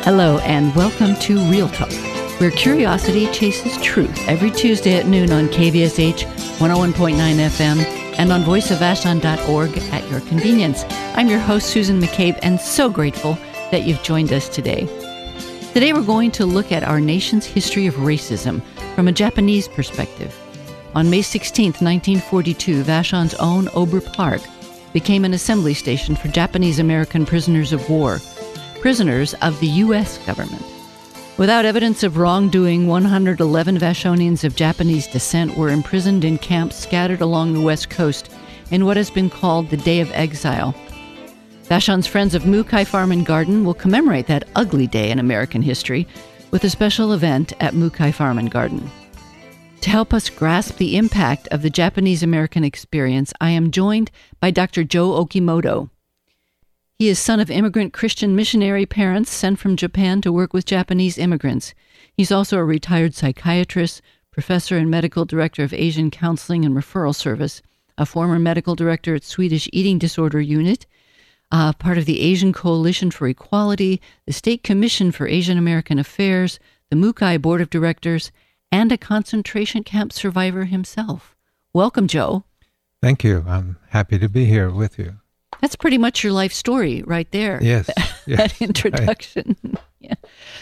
Hello and welcome to Real Talk, where curiosity chases truth every Tuesday at noon on KVSH 101.9 FM and on voiceofvashon.org at your convenience. I'm your host, Susan McCabe, and so grateful that you've joined us today. Today we're going to look at our nation's history of racism from a Japanese perspective. On May 16, 1942, Vashon's own Ober Park became an assembly station for Japanese-American prisoners of war, prisoners of the U.S. government. Without evidence of wrongdoing, 111 Vashonians of Japanese descent were imprisoned in camps scattered along the West Coast in what has been called the Day of Exile. Vashon's Friends of Mukai Farm and Garden will commemorate that ugly day in American history with a special event at Mukai Farm and Garden. To help us grasp the impact of the Japanese-American experience, I am joined by Dr. Joe Okimoto. He is son of immigrant Christian missionary parents sent from Japan to work with Japanese immigrants. He's also a retired psychiatrist, professor and medical director of Asian Counseling and Referral Service, a former medical director at Swedish Eating Disorder Unit, part of the Asian Coalition for Equality, the State Commission for Asian American Affairs, the Mukai Board of Directors, and a concentration camp survivor himself. Welcome, Joe. Thank you. I'm happy to be here with you. That's pretty much your life story right there. Yes. That introduction. Yeah.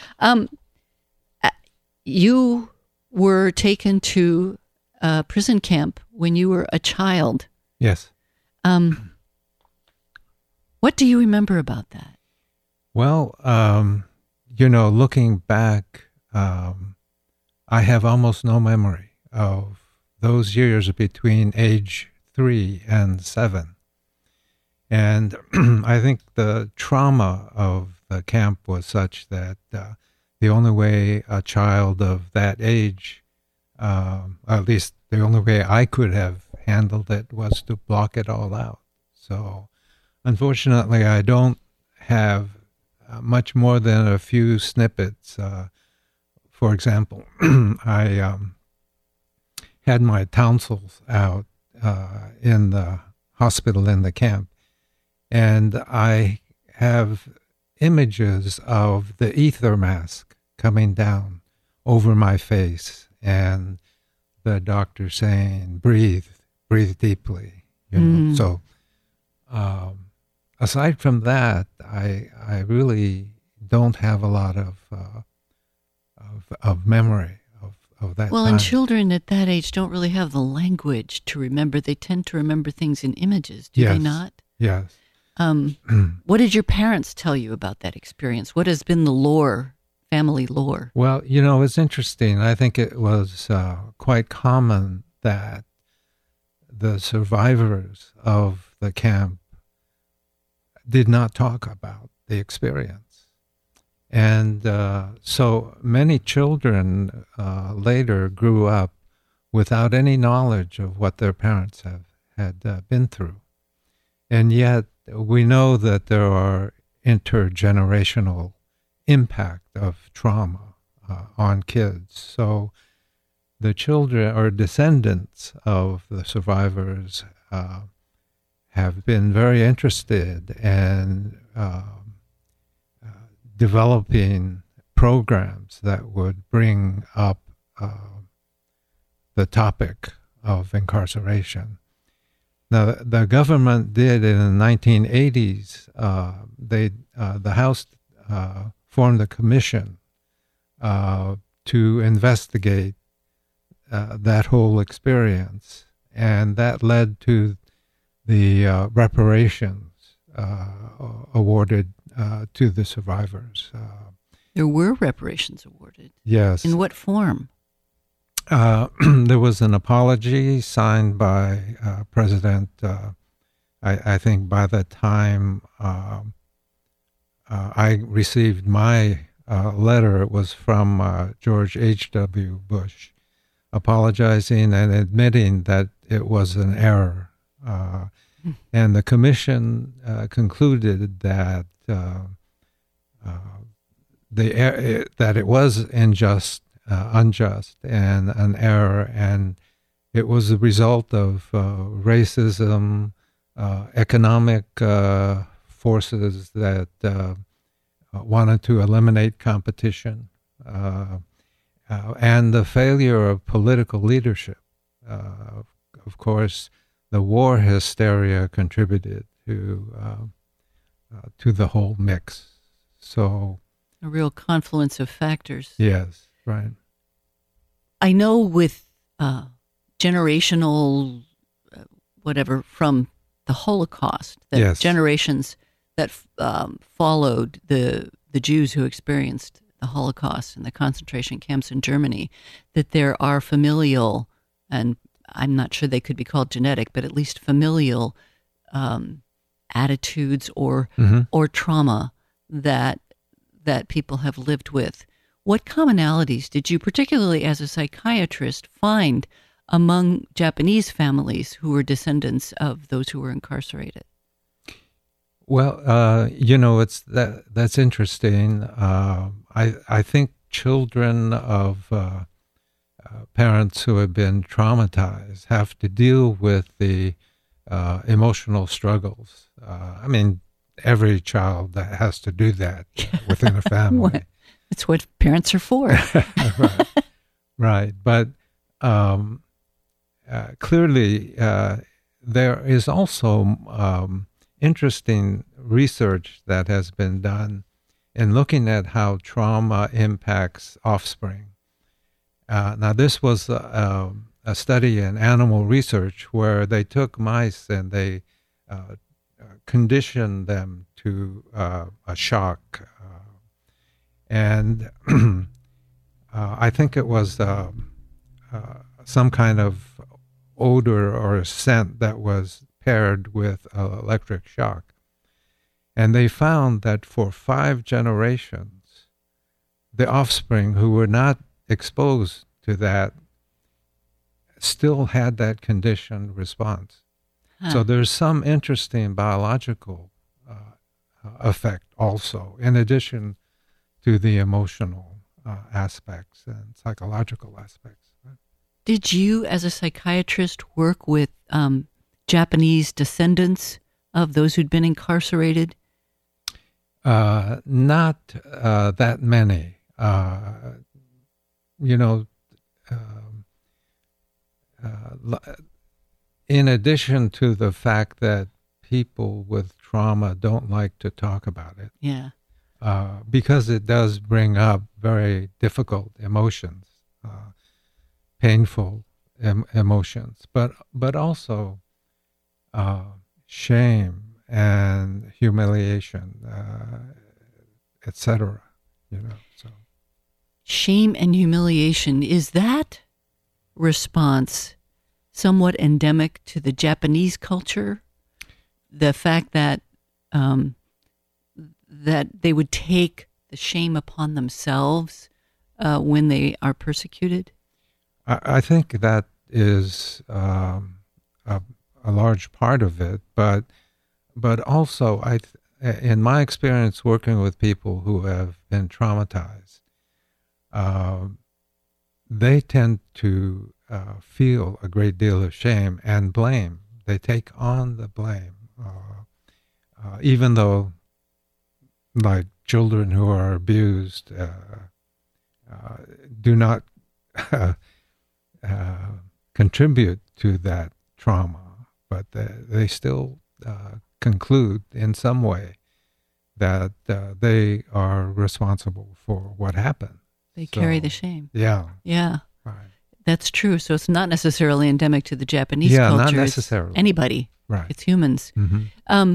You were taken to a prison camp when you were a child. Yes. What do you remember about that? Well, looking back, I have almost no memory of those years between age 3 and 7. And I think the trauma of the camp was such that the only way a child of that age, at least the only way I could have handled it, was to block it all out. So unfortunately, I don't have much more than a few snippets. For example, I had my tonsils out in the hospital in the camp. And I have images of the ether mask coming down over my face and the doctor saying, breathe deeply. So aside from that, I really don't have a lot of memory of that Well, time. and children at that age don't really have the language to remember. They tend to remember things in images, do they not? Yes. What did your parents tell you about that experience? What has been the lore, family lore? Well, it's interesting. I think it was quite common that the survivors of the camp did not talk about the experience. And so many children later grew up without any knowledge of what their parents had been through. And yet, we know that there are intergenerational impact of trauma on kids. So the children or descendants of the survivors have been very interested in developing programs that would bring up the topic of incarceration. Now, the government did in the 1980s. The House formed a commission to investigate that whole experience, and that led to the reparations awarded to the survivors. There were reparations awarded. Yes. In what form? There was an apology signed by President, I think by the time I received my letter, it was from George H.W. Bush, apologizing and admitting that it was an error. And the commission concluded that that it was unjust and an error, and it was the result of racism, economic forces that wanted to eliminate competition, and the failure of political leadership. Of course, the war hysteria contributed to the whole mix. So, a real confluence of factors. yes, right. I know with generational, whatever, from the Holocaust, that Yes. generations that followed the Jews who experienced the Holocaust and the concentration camps in Germany, that there are familial, and I'm not sure they could be called genetic, but at least familial attitudes or trauma that people have lived with. What commonalities did you, particularly as a psychiatrist, find among Japanese families who were descendants of those who were incarcerated? Well, that's interesting. I think children of parents who have been traumatized have to deal with the emotional struggles. I mean, every child that has to do that within a family. That's what parents are for. Right. Right. But clearly, there is also interesting research that has been done in looking at how trauma impacts offspring. Now, this was a study in animal research where they took mice and they conditioned them to a shock. And I think it was some kind of odor or a scent that was paired with electric shock. And they found that for 5 generations, the offspring who were not exposed to that still had that conditioned response. So there's some interesting biological effect also, in addition to the emotional aspects and psychological aspects. Did you, as a psychiatrist, work with Japanese descendants of those who'd been incarcerated? Not that many. In addition to the fact that people with trauma don't like to talk about it. Yeah. Because it does bring up very difficult emotions, painful emotions, but also shame and humiliation, etc. So Shame and humiliation, is that response somewhat endemic to the Japanese culture? The fact that that they would take the shame upon themselves when they are persecuted? I think that is a large part of it, but also in my experience working with people who have been traumatized, they tend to feel a great deal of shame and blame. They take on the blame, even though, like children who are abused, do not contribute to that trauma, but they still conclude in some way that they are responsible for what happened. They carry the shame. Yeah. Yeah. Right. That's true. So it's not necessarily endemic to the Japanese culture. Yeah, not necessarily. It's anybody. Right. It's humans. Mm-hmm.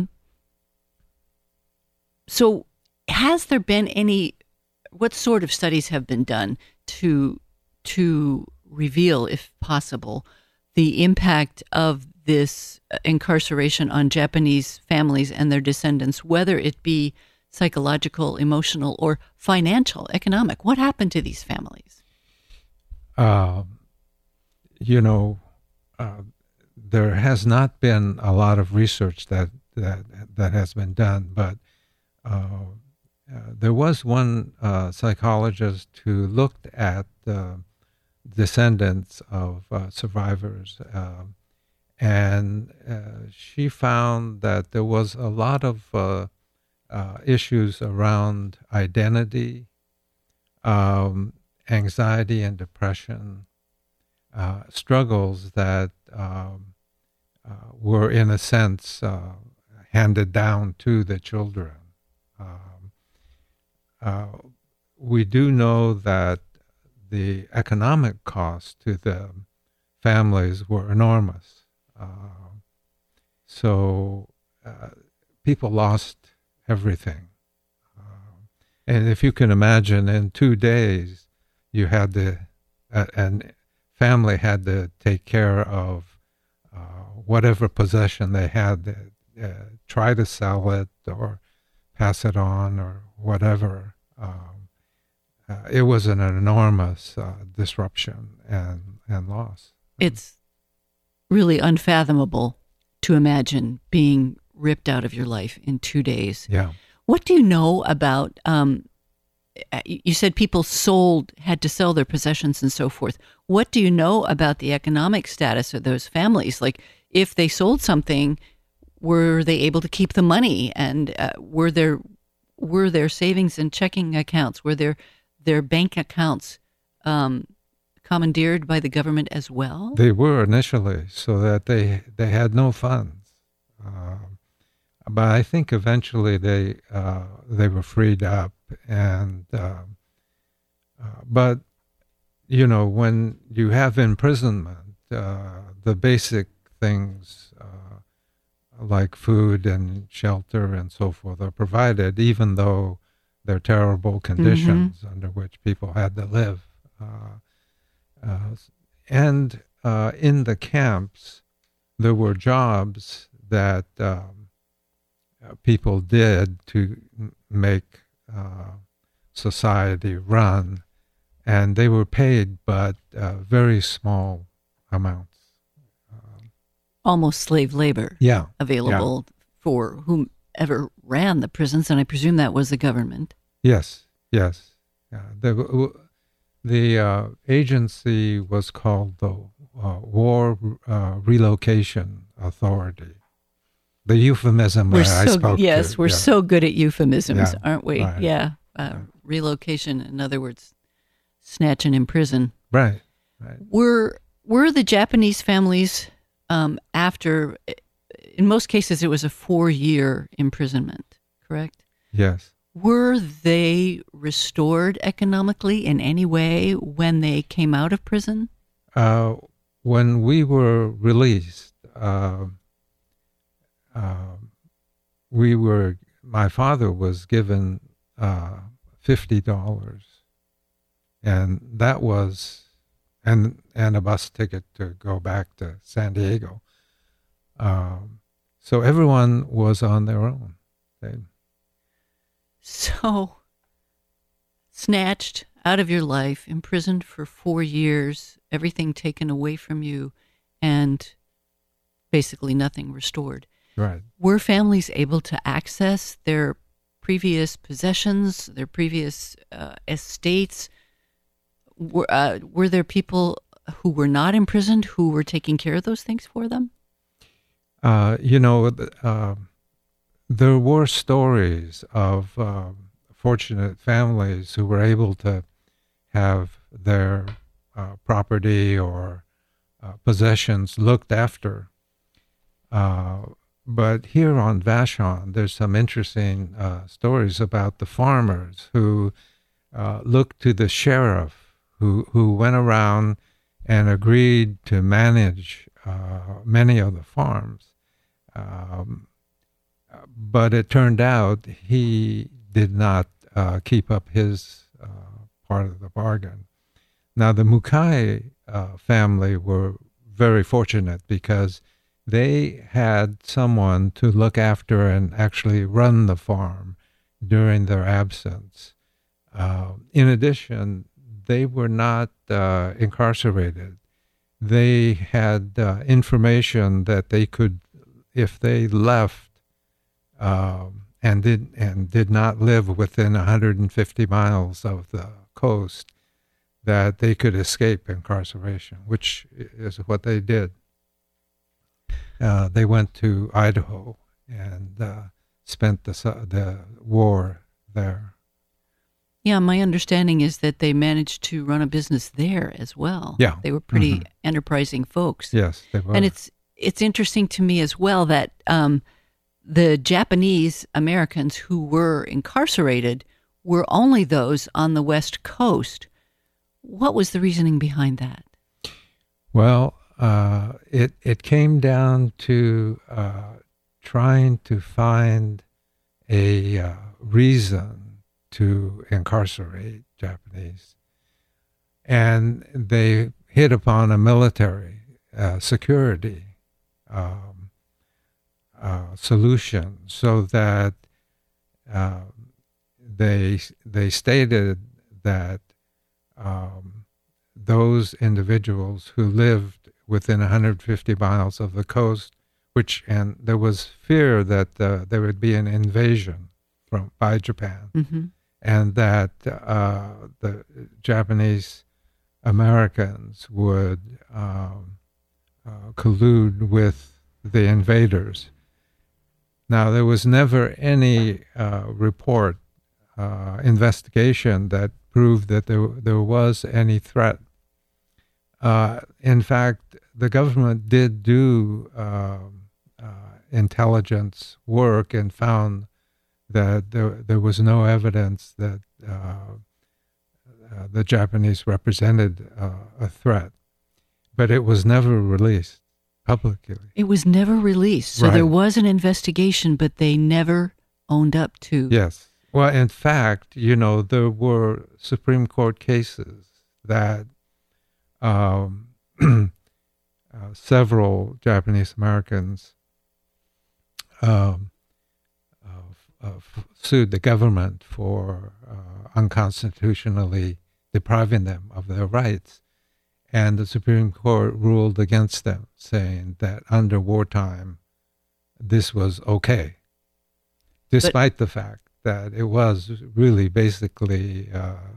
So has there been what sort of studies have been done to reveal, if possible, the impact of this incarceration on Japanese families and their descendants, whether it be psychological, emotional, or financial, economic? What happened to these families? There has not been a lot of research that has been done, but there was one psychologist who looked at the descendants of survivors, and she found that there was a lot of issues around identity, anxiety and depression, struggles that were, in a sense, handed down to the children. We do know that the economic costs to the families were enormous. So people lost everything. And if you can imagine, in 2 days, you had and family had to take care of whatever possession they had, try to sell it or pass it on or whatever. It was an enormous disruption and loss. It's really unfathomable to imagine being ripped out of your life in 2 days. Yeah. What do you know about, you said people had to sell their possessions and so forth. What do you know about the economic status of those families? Like, if they sold something, were they able to keep the money? And were their savings and checking accounts, were their bank accounts commandeered by the government as well? They were initially, so that they had no funds. But I think eventually they were freed up, and but when you have imprisonment, the basic things like food and shelter and so forth are provided, even though they're terrible conditions under which people had to live. And in the camps, there were jobs that people did to make society run, and they were paid, but very small amounts. Almost slave labor available for whomever ran the prisons, and I presume that was the government. Yes. The agency was called the War Relocation Authority. The euphemism I spoke yes, to. We're so good at euphemisms, Yeah, aren't we? right. Yeah. Relocation, in other words, snatch and imprison. Right. Were the Japanese families after, in most cases, it was a 4-year imprisonment, correct? Yes. Were they restored economically in any way when they came out of prison? When we were released, my father was given $50, and that was and a bus ticket to go back to San Diego. So everyone was on their own. So, snatched out of your life, imprisoned for 4 years, everything taken away from you, and basically nothing restored. Right. Were families able to access their previous possessions, their previous estates? Were there people who were not imprisoned who were taking care of those things for them? There were stories of fortunate families who were able to have their property or possessions looked after. But here on Vashon, there's some interesting stories about the farmers who looked to the sheriff who went around and agreed to manage many of the farms. But it turned out he did not keep up his part of the bargain. Now, the Mukai family were very fortunate because they had someone to look after and actually run the farm during their absence. In addition, they were not incarcerated. They had information that they could, if they left and did not live within 150 miles of the coast, that they could escape incarceration, which is what they did. They went to Idaho and spent the war there. Yeah, my understanding is that they managed to run a business there as well. Yeah. They were pretty enterprising folks. Yes, they were. And it's interesting to me as well that the Japanese Americans who were incarcerated were only those on the West Coast. What was the reasoning behind that? Well, it came down to trying to find a reason to incarcerate Japanese. And they hit upon a military security solution, so that they stated that those individuals who lived within 150 miles of the coast, and there was fear that there would be an invasion by Japan, and that the Japanese Americans would collude with the invaders. Now, there was never any report, investigation that proved that there was any threat. In fact, the government did do intelligence work and found that there was no evidence that the Japanese represented a threat, but it was never released publicly. It was never released. So there was an investigation, but they never owned up to. Yes. Well, in fact, there were Supreme Court cases that several Japanese Americans sued the government for unconstitutionally depriving them of their rights. And the Supreme Court ruled against them, saying that under wartime, this was okay, despite the fact that it was really basically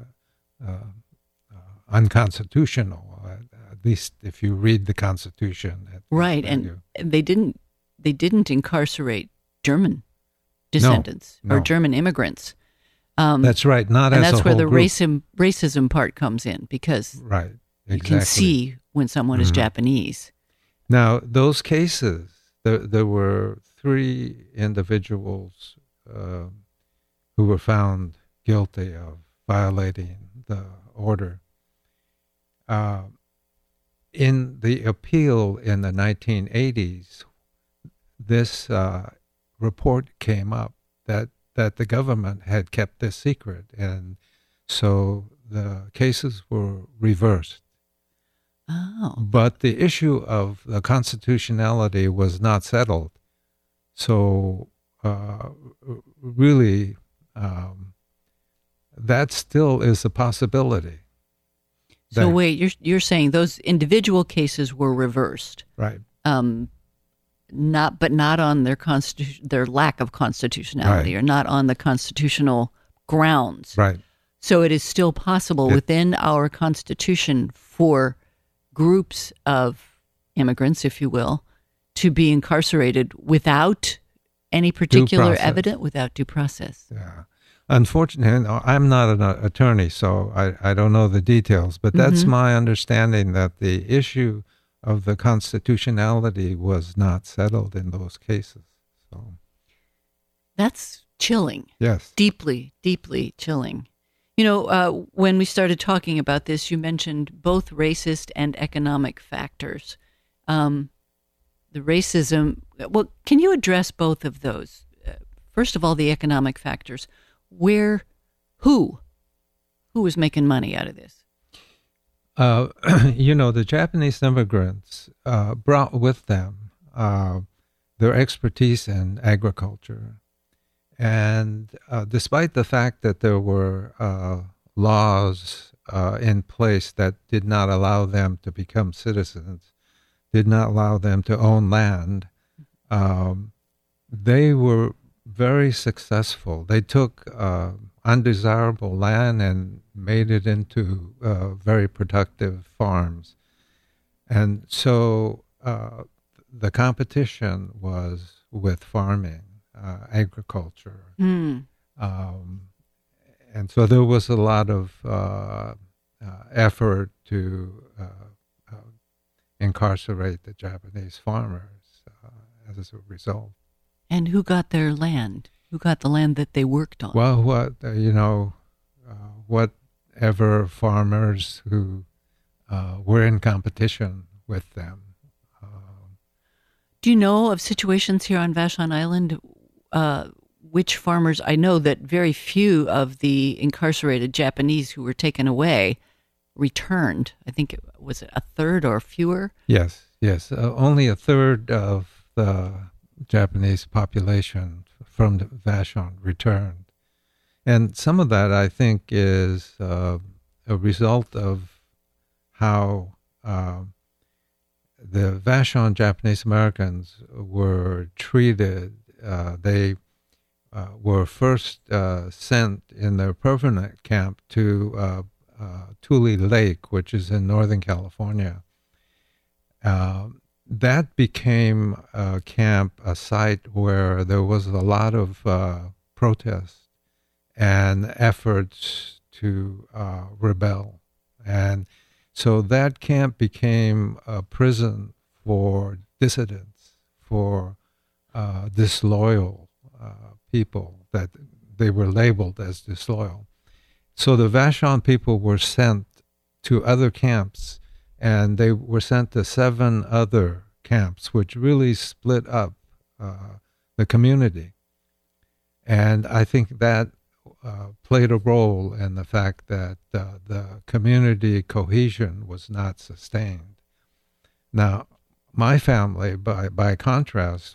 unconstitutional, at least if you read the Constitution. Right, and they didn't incarcerate German descendants or German immigrants. That's right, not and as a that's where whole the group. racism part comes in, because Right. you Exactly. can see when someone is Japanese. Now, those cases, there were 3 individuals who were found guilty of violating the order. In the appeal in the 1980s, this report came up that the government had kept this secret, and so the cases were reversed. Oh. But the issue of the constitutionality was not settled. So really, that still is a possibility. So wait, you're saying those individual cases were reversed, Right. not on their lack of constitutionality, or not on the constitutional grounds. Right. So it is still possible within our Constitution for groups of immigrants, if you will, to be incarcerated without any particular evidence, without due process. Yeah. Unfortunately, I'm not an attorney, so I don't know the details, but that's my understanding, that the issue of the constitutionality was not settled in those cases. So that's chilling. Yes. Deeply, deeply chilling. When we started talking about this, you mentioned both racist and economic factors. The racism, well, can you address both of those? First of all, the economic factors. Who was making money out of this? The Japanese immigrants brought with them their expertise in agriculture. And despite the fact that there were laws in place that did not allow them to become citizens, did not allow them to own land, they were very successful. They took undesirable land and made it into very productive farms. And so the competition was with farming. agriculture. Mm. And so there was a lot of effort to incarcerate the Japanese farmers as a result. And who got their land? Who got the land that they worked on? Well, whatever farmers who were in competition with them. Do you know of situations here on Vashon Island? Which farmers? I know that very few of the incarcerated Japanese who were taken away returned. I think was it a third or fewer? Yes. Only a third of the Japanese population from the Vashon returned. And some of that, I think, is a result of how the Vashon Japanese Americans were treated. They were first sent in their permanent camp to Tule Lake, which is in Northern California. That became a camp, a site where there was a lot of protest and efforts to rebel. And so that camp became a prison for dissidents, for disloyal people, that they were labeled as disloyal. So the Vashon people were sent to other camps, and they were sent to 7 other camps, which really split up the community. And I think that played a role in the fact that the community cohesion was not sustained. Now, my family, by contrast,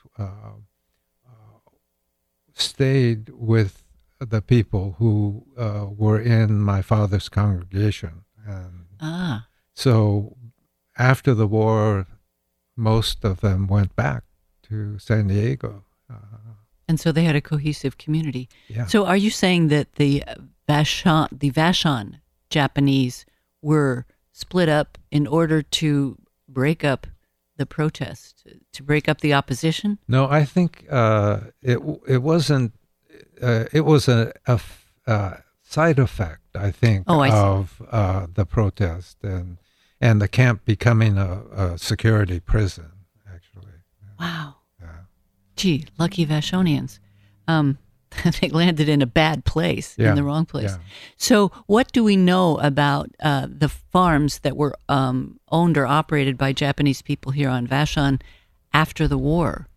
stayed with the people who were in my father's congregation. And so after the war, most of them went back to San Diego. And so they had a cohesive community. Yeah. So are you saying that the Vashon Japanese were split up in order to break up the protest, to break up the opposition? No, I think it wasn't. It was a side effect, I think, of the protest and the camp becoming a security prison. Actually. Wow. Yeah. Gee, lucky Vashonians. They landed in a bad place, in the wrong place. Yeah. So what do we know about the farms that were owned or operated by Japanese people here on Vashon after the war?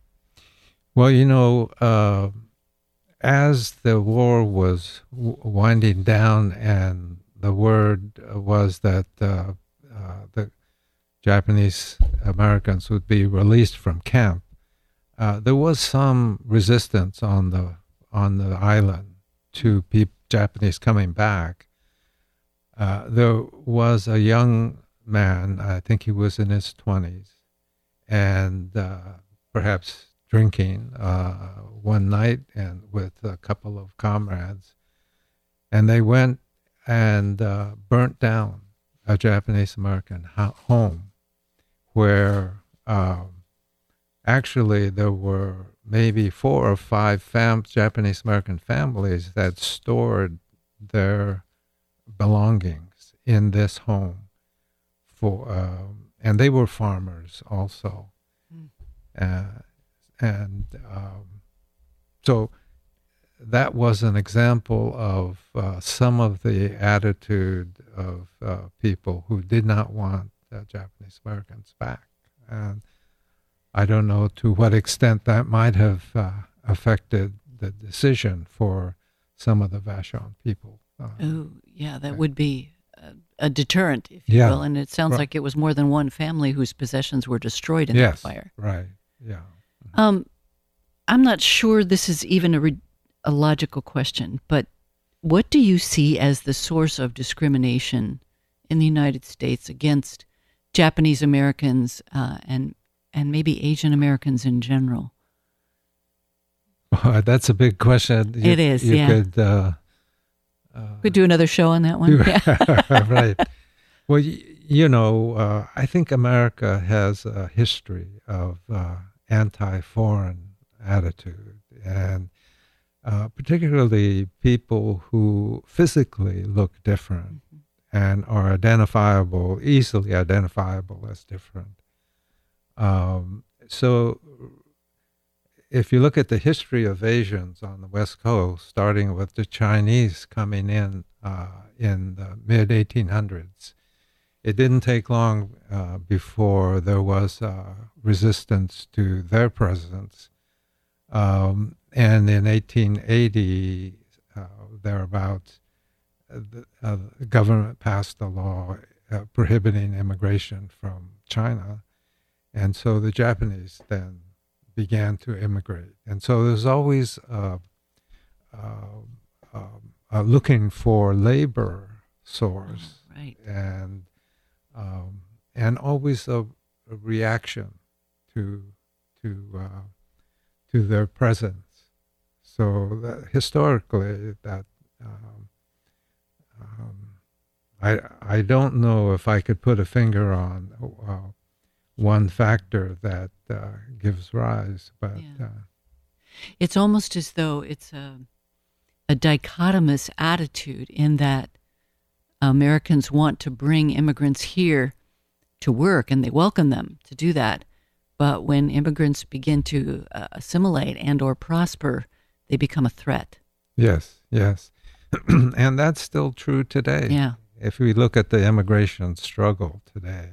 Well, as the war was winding down and the word was that the Japanese Americans would be released from camp, there was some resistance on the island to Japanese coming back. There was a young man, I think he was in his 20s, and perhaps drinking one night and with a couple of comrades, and they went and burnt down a Japanese American home where actually there were maybe 4 or 5 Japanese American families that stored their belongings in this home and they were farmers also. So that was an example of some of the attitude of people who did not want Japanese Americans back. And I don't know to what extent that might have affected the decision for some of the Vashon people. That would be a deterrent, if you will. And it sounds like it was more than one family whose possessions were destroyed in that fire. Right, yeah. I'm not sure this is even a logical question, but what do you see as the source of discrimination in the United States against Japanese Americans and maybe Asian Americans in general? That's a big question. It is, Could do another show on that one. Right. Well, I think America has a history of anti-foreign attitude, and particularly people who physically look different and are easily identifiable as different. So if you look at the history of Asians on the West Coast, starting with the Chinese coming in the mid-1800s, it didn't take long before there was resistance to their presence. And in 1880, thereabouts, the government passed a law prohibiting immigration from China. And so the Japanese then began to immigrate. And so there's always looking for labor source, right. And always a reaction to their presence. So historically, that I don't know if I could put a finger on one factor that gives rise, but it's almost as though it's a dichotomous attitude in that Americans want to bring immigrants here to work, and they welcome them to do that. But when immigrants begin to assimilate and or prosper, they become a threat. Yes. And that's still true today. Yeah. If we look at the immigration struggle today,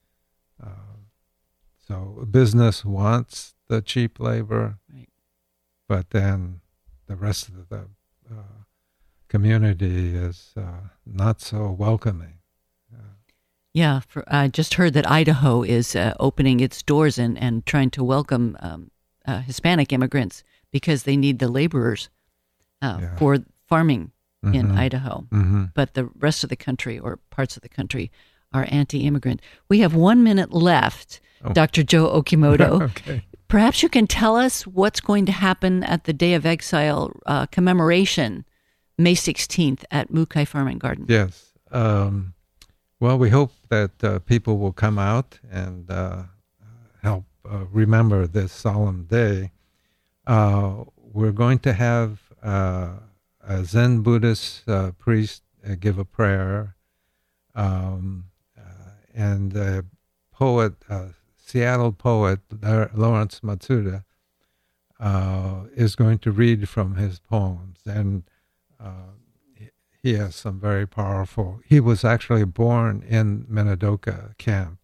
so business wants the cheap labor, right. But then the rest of the community is not so welcoming. Yeah, I just heard that Idaho is opening its doors and trying to welcome Hispanic immigrants because they need the laborers for farming in Idaho. But the rest of the country or parts of the country are anti-immigrant. We have 1 minute left, Dr. Joe Okimoto. Okay. Perhaps you can tell us what's going to happen at the Day of Exile commemoration, May 16th at Mukai Farm and Garden. Yes. Well, we hope that people will come out and help remember this solemn day. We're going to have a Zen Buddhist priest give a prayer, and a poet, Seattle poet Lawrence Matsuda, is going to read from his poems, and he has some very powerful. He was actually born in Minidoka camp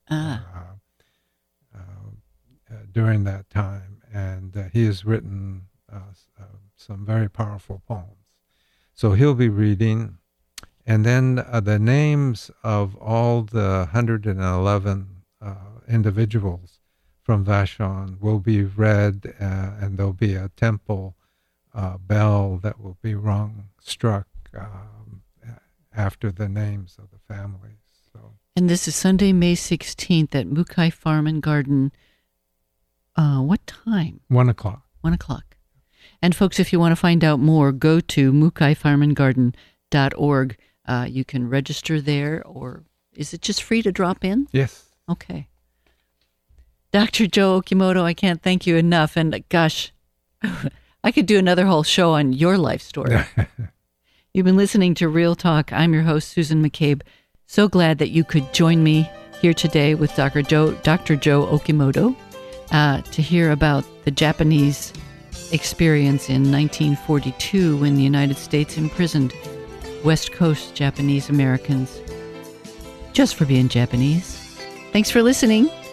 during that time, and he has written some very powerful poems. So he'll be reading, and then the names of all the 111 individuals from Vashon will be read, and there'll be a temple bell that will be struck after the names of the families. So. And this is Sunday, May 16th at Mukai Farm and Garden. What time? 1 o'clock. 1 o'clock. And folks, if you want to find out more, go to mukaifarmandgarden.org. You can register there, or is it just free to drop in? Yes. Okay. Dr. Joe Okimoto, I can't thank you enough. And gosh, I could do another whole show on your life story. You've been listening to Real Talk. I'm your host, Susan McCabe. So glad that you could join me here today with Dr. Joe Okimoto to hear about the Japanese experience in 1942 when the United States imprisoned West Coast Japanese Americans just for being Japanese. Thanks for listening.